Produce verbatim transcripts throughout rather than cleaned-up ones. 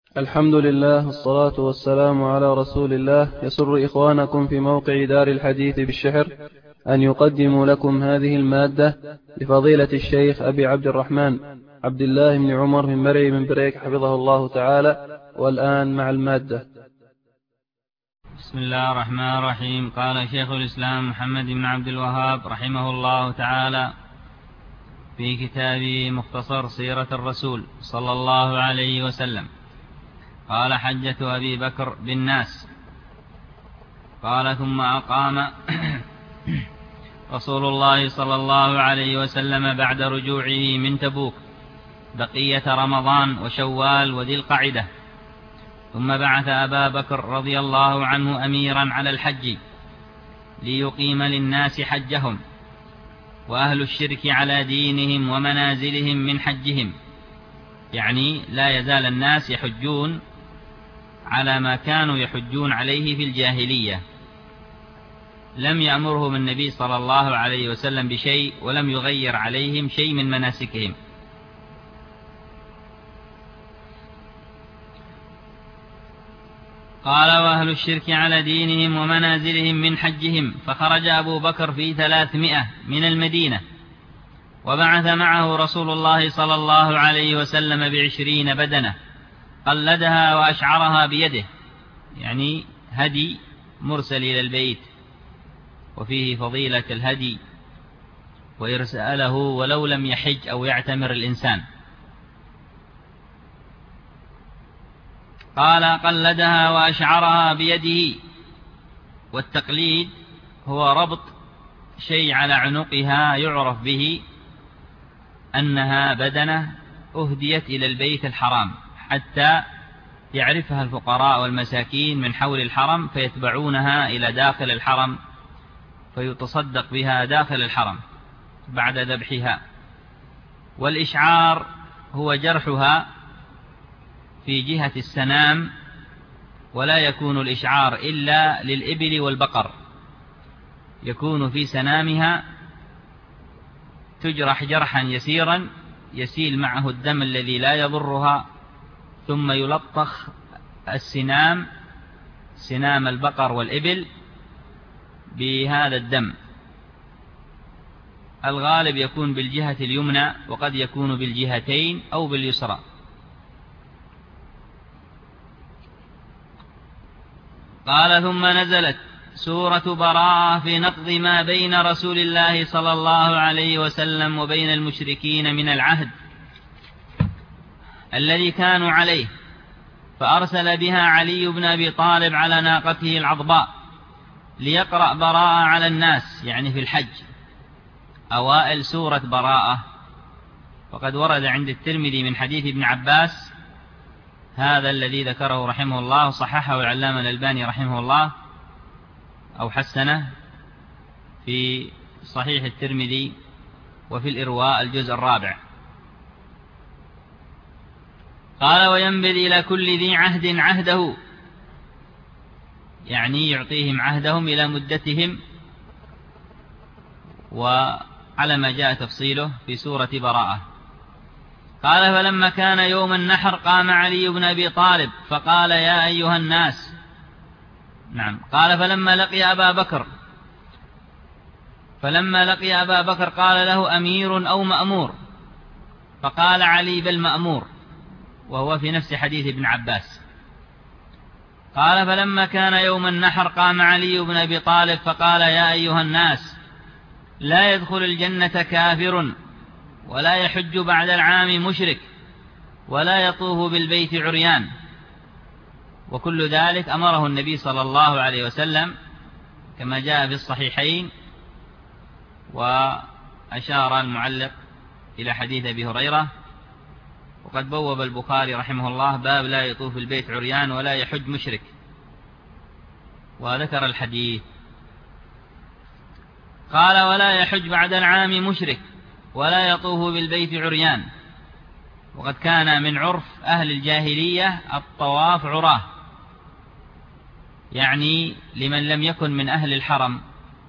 الحمد لله والصلاة والسلام على رسول الله. يسر إخوانكم في موقع دار الحديث بالشحر أن يقدموا لكم هذه المادة لفضيلة الشيخ أبي عبد الرحمن عبد الله بن عمر من مرعي من بريك حفظه الله تعالى. والآن مع المادة. بسم الله الرحمن الرحيم. قال شيخ الإسلام محمد بن عبد الوهاب رحمه الله تعالى في كتابه مختصر سيرة الرسول صلى الله عليه وسلم، قال: حجة أبي بكر بالناس. قال: ثم أقام رسول الله صلى الله عليه وسلم بعد رجوعه من تبوك بقية رمضان وشوال وذي القعدة، ثم بعث أبا بكر رضي الله عنه أميرا على الحج ليقيم للناس حجهم، وأهل الشرك على دينهم ومنازلهم من حجهم، يعني لا يزال الناس يحجون على ما كانوا يحجون عليه في الجاهلية. لم يأمرهم النبي صلى الله عليه وسلم بشيء، ولم يغير عليهم شيء من مناسكهم. قال: وأهل الشرك على دينهم ومنازلهم من حجهم، فخرج أبو بكر في ثلاثمائة من المدينة، وبعث معه رسول الله صلى الله عليه وسلم بعشرين بدنة قلدها وأشعرها بيده، يعني هدي مرسل إلى البيت، وفيه فضيلة الهدي وإرساله ولو لم يحج أو يعتمر الإنسان. قال: قلدها وأشعرها بيده. والتقليد هو ربط شيء على عنقها يعرف به أنها بدنة أهديت إلى البيت الحرام، حتى يعرفها الفقراء والمساكين من حول الحرم فيتبعونها إلى داخل الحرم فيتصدق بها داخل الحرم بعد ذبحها. والإشعار هو جرحها في جهة السنام، ولا يكون الإشعار إلا للإبل والبقر، يكون في سنامها تجرح جرحا يسيرا يسيل معه الدم الذي لا يضرها، ثم يلطخ السنام سنام البقر والإبل بهذا الدم. الغالب يكون بالجهة اليمنى، وقد يكون بالجهتين أو باليسرى. قال: ثم نزلت سورة براءة في نقض ما بين رسول الله صلى الله عليه وسلم وبين المشركين من العهد الذي كانوا عليه، فأرسل بها علي بن أبي طالب على ناقته العضباء ليقرأ براءة على الناس، يعني في الحج، أوائل سورة براءة. وقد ورد عند الترمذي من حديث ابن عباس هذا الذي ذكره رحمه الله، صححه العلامة الألباني رحمه الله أو حسنه في صحيح الترمذي وفي الإرواء الجزء الرابع. قال: وينبذ إلى كل ذي عهد عهده، يعني يعطيهم عهدهم إلى مدتهم، وعلى ما جاء تفصيله في سورة براءة. قال: فلما كان يوم النحر قام علي بن أبي طالب فقال: يا أيها الناس. نعم. قال: فلما لقي أبا بكر فلما لقي أبا بكر قال له: أمير أو مأمور؟ فقال علي: بل مأمور، وهو في نفس حديث ابن عباس. قال: فلما كان يوم النحر قام علي بن أبي طالب فقال: يا أيها الناس، لا يدخل الجنة كافر، ولا يحج بعد العام مشرك، ولا يطوف بالبيت عريان. وكل ذلك أمره النبي صلى الله عليه وسلم كما جاء في الصحيحين. وأشار المعلق إلى حديث أبي هريرة. وقد بوب البخاري رحمه الله باب لا يطوف البيت عريان ولا يحج مشرك، وذكر الحديث. قال: ولا يحج بعد العام مشرك، ولا يطوف بالبيت عريان. وقد كان من عرف أهل الجاهلية الطواف عراه، يعني لمن لم يكن من أهل الحرم،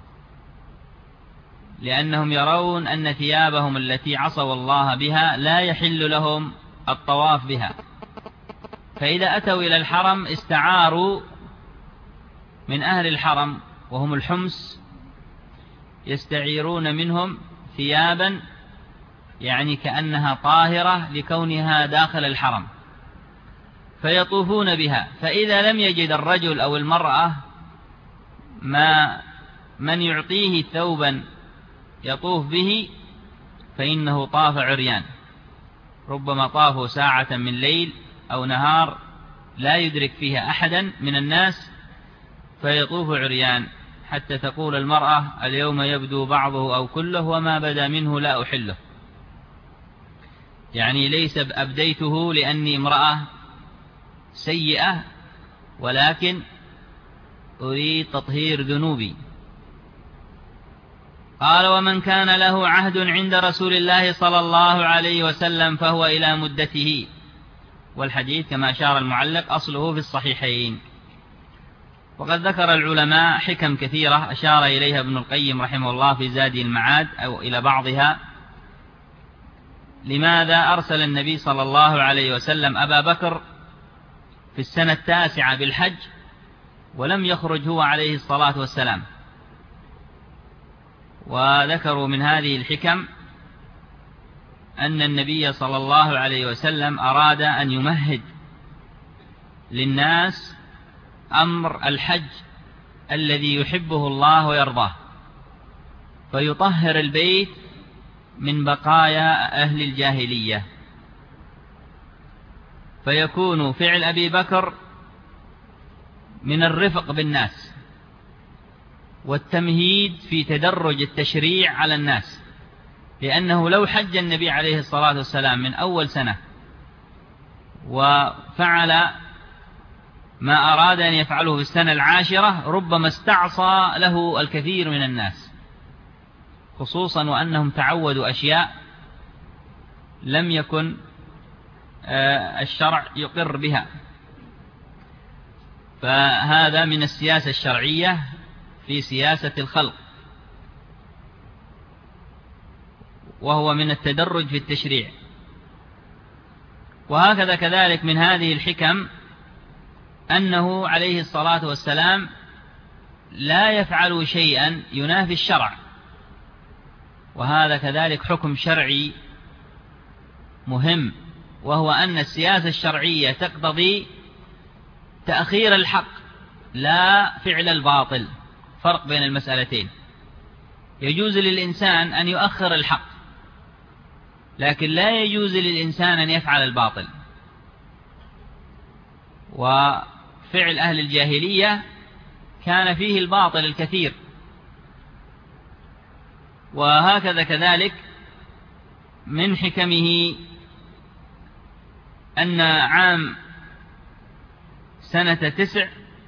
لأنهم يرون أن ثيابهم التي عصوا الله بها لا يحل لهم الطواف بها، فإذا أتوا إلى الحرم استعاروا من أهل الحرم وهم الحمص، يستعيرون منهم ثيابا يعني كأنها طاهرة لكونها داخل الحرم، فيطوفون بها. فإذا لم يجد الرجل أو المرأة ما من يعطيه ثوبا يطوف به فإنه طاف عريان، ربما طافوا ساعة من ليل أو نهار لا يدرك فيها أحدا من الناس فيطوف عريان، حتى تقول المرأة اليوم يبدو بعضه أو كله وما بدا منه لا أحله، يعني ليس أبديته لأني امرأة سيئة ولكن أريد تطهير ذنوبي. قال: ومن كان له عهد عند رسول الله صلى الله عليه وسلم فهو إلى مدته. والحديث كما أشار المعلق أصله في الصحيحين. وقد ذكر العلماء حكم كثيرة أشار إليها ابن القيم رحمه الله في زادي المعاد أو إلى بعضها. لماذا أرسل النبي صلى الله عليه وسلم أبا بكر في السنة التاسعة بالحج ولم يخرج هو عليه الصلاة والسلام؟ وذكروا من هذه الحكم أن النبي صلى الله عليه وسلم أراد أن يمهد للناس أمر الحج الذي يحبه الله ويرضاه، فيطهر البيت من بقايا أهل الجاهلية، فيكون فعل أبي بكر من الرفق بالناس والتمهيد في تدرج التشريع على الناس، لأنه لو حج النبي عليه الصلاة والسلام من أول سنة وفعل ما أراد أن يفعله في السنة العاشرة ربما استعصى له الكثير من الناس، خصوصا وأنهم تعودوا أشياء لم يكن الشرع يقر بها. فهذا من السياسة الشرعية في سياسة الخلق، وهو من التدرج في التشريع. وهكذا كذلك من هذه الحكم أنه عليه الصلاة والسلام لا يفعل شيئا ينافي الشرع، وهذا كذلك حكم شرعي مهم، وهو أن السياسة الشرعية تقتضي تأخير الحق لا فعل الباطل. فرق بين المسألتين. يجوز للإنسان أن يؤخر الحق، لكن لا يجوز للإنسان أن يفعل الباطل. وفعل أهل الجاهلية كان فيه الباطل الكثير. وهكذا كذلك من حكمه أن عام سنة تسع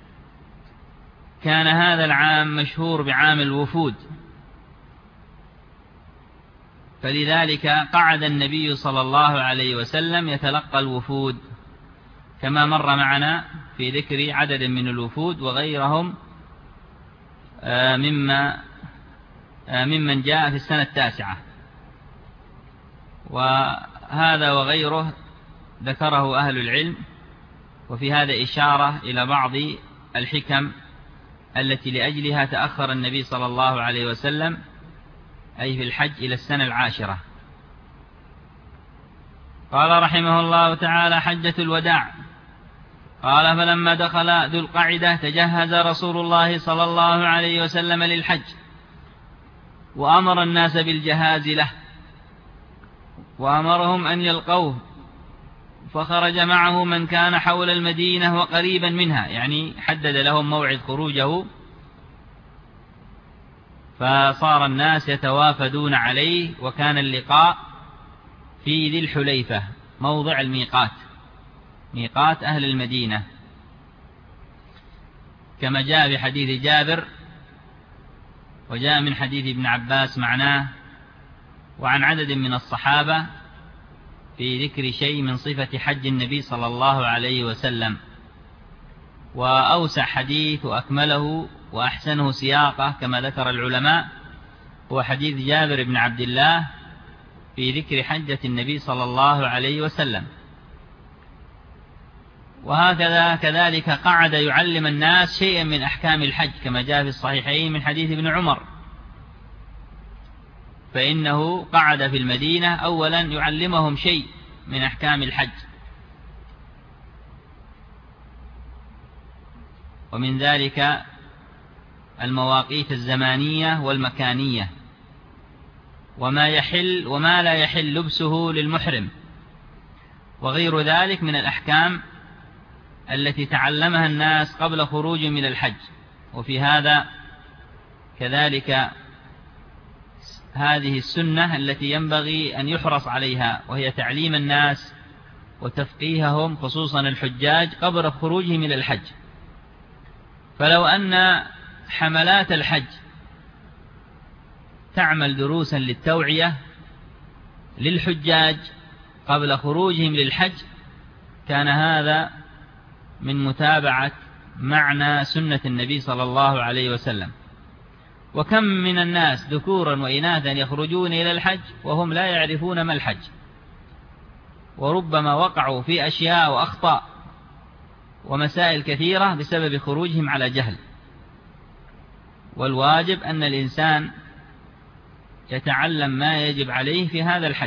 كان هذا العام مشهور بعام الوفود، فلذلك قعد النبي صلى الله عليه وسلم يتلقى الوفود، كما مر معنا في ذكر عدد من الوفود وغيرهم مما ممن جاء في السنة التاسعة. وهذا وغيره ذكره أهل العلم، وفي هذا إشارة إلى بعض الحكم التي لأجلها تأخر النبي صلى الله عليه وسلم أي في الحج إلى السنة العاشرة. قال رحمه الله تعالى: حجة الوداع. قال: فلما دخل ذو القعدة تجهز رسول الله صلى الله عليه وسلم للحج، وأمر الناس بالجهاز له، وأمرهم أن يلقوه، فخرج معه من كان حول المدينة وقريبا منها، يعني حدد لهم موعد خروجه، فصار الناس يتوافدون عليه. وكان اللقاء في ذي الحليفة موضع الميقات، ميقات أهل المدينة، كما جاء في حديث جابر، وجاء من حديث ابن عباس معناه، وعن عدد من الصحابة في ذكر شيء من صفة حج النبي صلى الله عليه وسلم. وأوسع حديث وأكمله وأحسنه سياقه كما ذكر العلماء هو حديث جابر بن عبد الله في ذكر حجة النبي صلى الله عليه وسلم. وهكذا كذلك قعد يعلم الناس شيئا من أحكام الحج كما جاء في الصحيحين من حديث ابن عمر، فإنه قعد في المدينة أولا يعلمهم شيء من أحكام الحج، ومن ذلك المواقيت الزمانية والمكانية، وما يحل وما لا يحل لبسه للمحرم، وغير ذلك من الأحكام التي تعلمها الناس قبل خروج من الحج. وفي هذا كذلك هذه السنة التي ينبغي أن يحرص عليها، وهي تعليم الناس وتفقيههم خصوصا الحجاج قبل خروجهم إلى الحج. فلو أن حملات الحج تعمل دروسا للتوعية للحجاج قبل خروجهم للحج كان هذا من متابعة معنى سنة النبي صلى الله عليه وسلم. وكم من الناس ذكورا وإناثا يخرجون إلى الحج وهم لا يعرفون ما الحج، وربما وقعوا في أشياء وأخطاء ومسائل كثيرة بسبب خروجهم على جهل. والواجب أن الإنسان يتعلم ما يجب عليه في هذا الحج.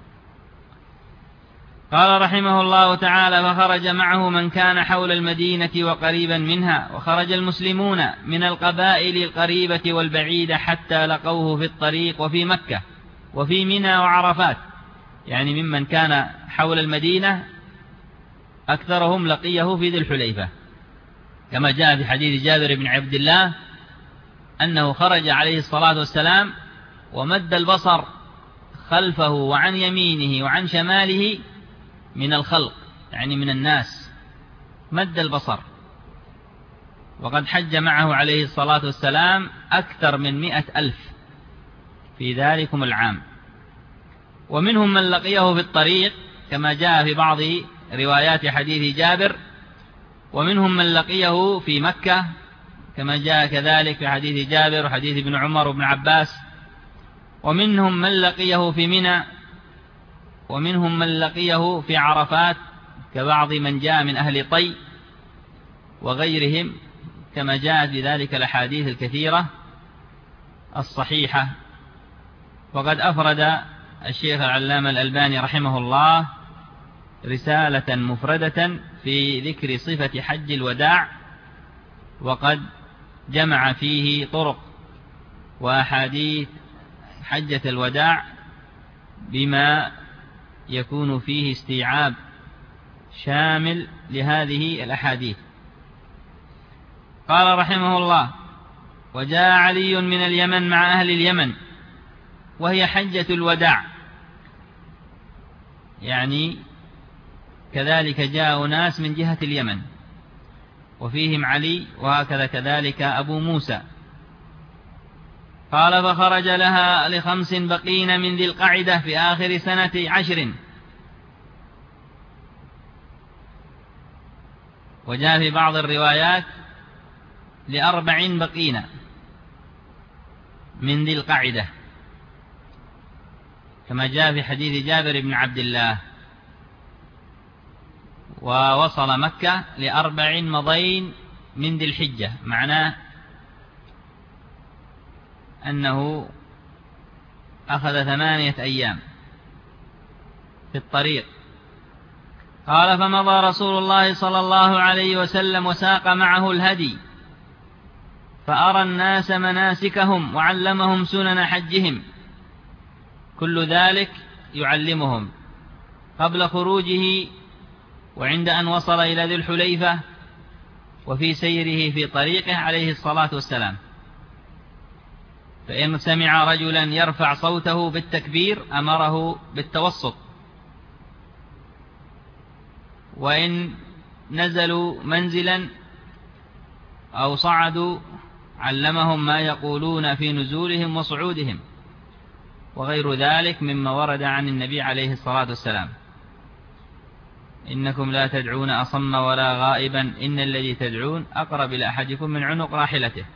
قال رحمه الله تعالى: فخرج معه من كان حول المدينة وقريبا منها، وخرج المسلمون من القبائل القريبة والبعيدة حتى لقوه في الطريق وفي مكة وفي منى وعرفات، يعني ممن كان حول المدينة أكثرهم لقيه في ذي الحليفة، كما جاء في حديث جابر بن عبد الله أنه خرج عليه الصلاة والسلام ومد البصر خلفه وعن يمينه وعن شماله من الخلق، يعني من الناس، مد البصر. وقد حج معه عليه الصلاة والسلام أكثر من مئة ألف في ذلكم العام، ومنهم من لقيه في الطريق كما جاء في بعض روايات حديث جابر، ومنهم من لقيه في مكة كما جاء كذلك في حديث جابر وحديث ابن عمر وابن عباس، ومنهم من لقيه في منى، ومنهم من لقيه في عرفات كبعض من جاء من أهل طي وغيرهم، كما جاءت بذلك الأحاديث الكثيرة الصحيحة. وقد أفرد الشيخ العلامة الألباني رحمه الله رسالة مفردة في ذكر صفة حج الوداع، وقد جمع فيه طرق وأحاديث حجة الوداع بما يكون فيه استيعاب شامل لهذه الأحاديث. قال رحمه الله: وجاء علي من اليمن مع أهل اليمن، وهي حجة الوداع، يعني كذلك جاء ناس من جهة اليمن وفيهم علي، وهكذا كذلك أبو موسى. قال: فخرج لها لخمس بقين من ذي القعدة في آخر سنة عشر. وجاء في بعض الروايات لأربع بقين من ذي القعدة كما جاء في حديث جابر بن عبد الله. ووصل مكة لأربع مضين من ذي الحجة، معناه أنه أخذ ثمانية أيام في الطريق. قال: فمضى رسول الله صلى الله عليه وسلم وساق معه الهدي، فأرى الناس مناسكهم وعلمهم سنن حجهم، كل ذلك يعلمهم قبل خروجه وعند أن وصل إلى ذي الحليفة وفي سيره في طريقه عليه الصلاة والسلام. فإن سمع رجلا يرفع صوته بالتكبير أمره بالتوسط، وإن نزلوا منزلا أو صعدوا علمهم ما يقولون في نزولهم وصعودهم، وغير ذلك مما ورد عن النبي عليه الصلاة والسلام: إنكم لا تدعون أصم ولا غائبا، إن الذي تدعون أقرب إلى أحدكم من عنق راحلته.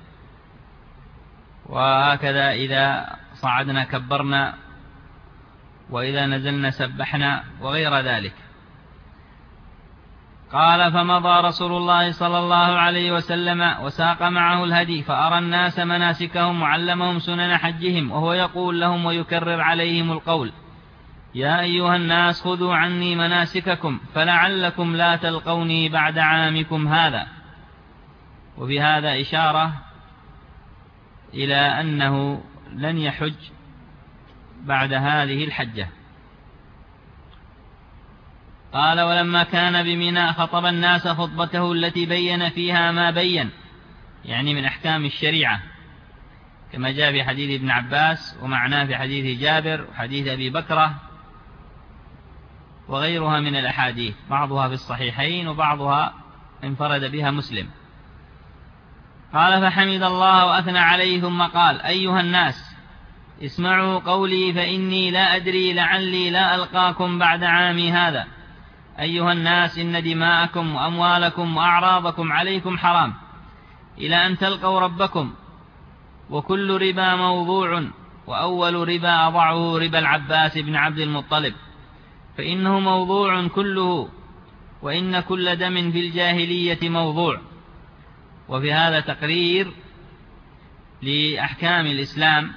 وهكذا إذا صعدنا كبرنا، وإذا نزلنا سبحنا، وغير ذلك. قال: فمضى رسول الله صلى الله عليه وسلم وساق معه الهدي، فأرى الناس مناسكهم وعلمهم سنن حجهم، وهو يقول لهم ويكرر عليهم القول: يا أيها الناس خذوا عني مناسككم فلعلكم لا تلقوني بعد عامكم هذا. وفي هذا إشارة إلى أنه لن يحج بعد هذه الحجة. قال: ولما كان بمنى خطب الناس خطبته التي بين فيها ما بين، يعني من أحكام الشريعة، كما جاء في حديث ابن عباس ومعناه في حديث جابر وحديث أبي بكرة وغيرها من الأحاديث، بعضها في الصحيحين وبعضها انفرد بها مسلم. قال: فحمد الله وأثنى عليه ثم قال: أيها الناس اسمعوا قولي فإني لا أدري لعلي لا ألقاكم بعد عامي هذا. أيها الناس إن دماءكم وأموالكم وأعراضكم عليكم حرام إلى أن تلقوا ربكم، وكل ربا موضوع، وأول ربا أضعه ربا العباس بن عبد المطلب، فإنه موضوع كله، وإن كل دم في الجاهلية موضوع. وفي هذا تقرير لأحكام الإسلام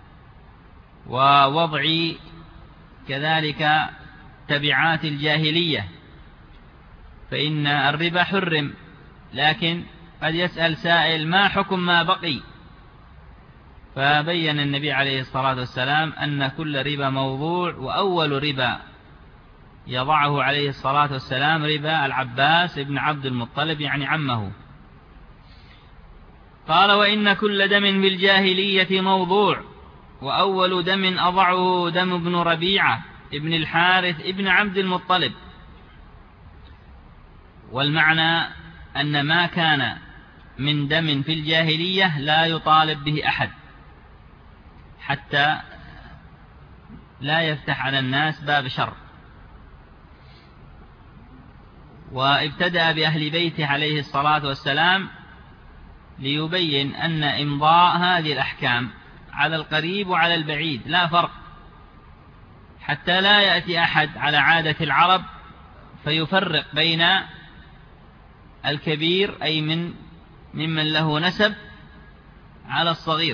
ووضع كذلك تبعات الجاهلية، فإن الربا حرم، لكن قد يسأل سائل: ما حكم ما بقي؟ فبين النبي عليه الصلاة والسلام أن كل ربا موضوع، وأول ربا يضعه عليه الصلاة والسلام ربا العباس بن عبد المطلب، يعني عمه. قال: وإن كل دم بالجاهلية موضوع، وأول دم أضعه دم ابن ربيعة ابن الحارث ابن عبد المطلب. والمعنى أن ما كان من دم في الجاهلية لا يطالب به أحد، حتى لا يفتح على الناس باب شر. وابتدأ بأهل بيته عليه الصلاة والسلام ليبين أن إمضاء هذه الأحكام على القريب وعلى البعيد لا فرق، حتى لا يأتي أحد على عادة العرب فيفرق بين الكبير أي من ممن له نسب على الصغير.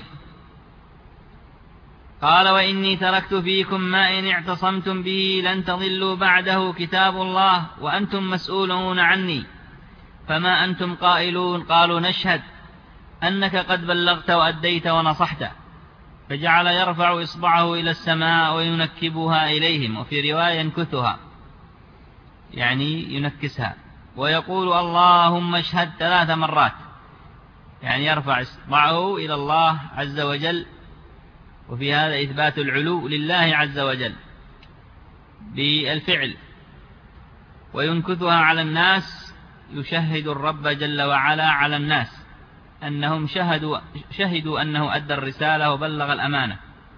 قال: وإني تركت فيكم ما إن اعتصمتم به لن تضلوا بعده كتاب الله وأنتم مسؤولون عني، فما أنتم قائلون؟ قالوا: نشهد أنك قد بلغت وأديت ونصحت. فجعل يرفع إصبعه إلى السماء وينكبها إليهم، وفي رواية ينكثها، يعني ينكسها، ويقول: اللهم اشهد ثلاث مرات، يعني يرفع إصبعه إلى الله عز وجل، وفي هذا إثبات العلو لله عز وجل بالفعل، وينكثها على الناس، يشهد الرب جل وعلا على الناس أنهم شهدوا, شهدوا أنه أدى الرسالة وبلغ الأمانة.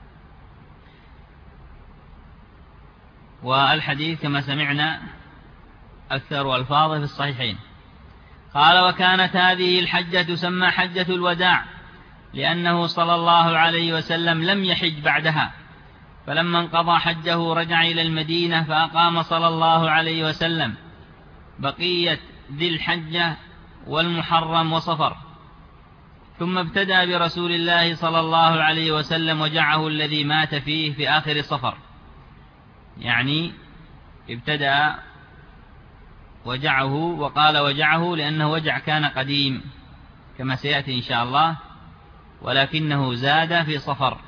والحديث كما سمعنا أكثر ألفاظه في الصحيحين. قال: وكانت هذه الحجة تسمى حجة الوداع، لأنه صلى الله عليه وسلم لم يحج بعدها، فلما انقضى حجه رجع إلى المدينة، فأقام صلى الله عليه وسلم بقية ذي الحجة والمحرم وصفر، ثم ابتدأ برسول الله صلى الله عليه وسلم وجعه الذي مات فيه في آخر صفر، يعني ابتدأ وجعه، وقال وجعه لأنه وجع كان قديم كما سيأتي إن شاء الله، ولكنه زاد في صفر،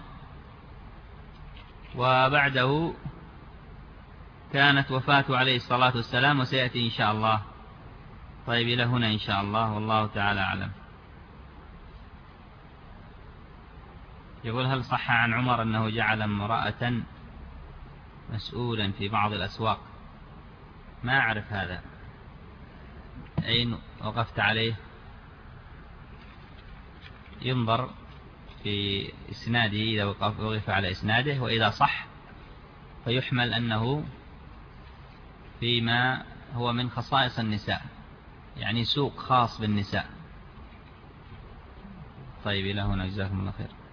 وبعده كانت وفاته عليه الصلاة والسلام، وسيأتي إن شاء الله. طيب إلى هنا إن شاء الله، والله تعالى أعلم. يقول: هل صح عن عمر أنه جعل امرأة مسؤولا في بعض الأسواق؟ ما أعرف هذا، أين وقفت عليه؟ ينظر في إسناده إذا وقف على إسناده، وإذا صح فيحمل أنه فيما هو من خصائص النساء، يعني سوق خاص بالنساء. طيب إلى هنا، جزاكم الله خير.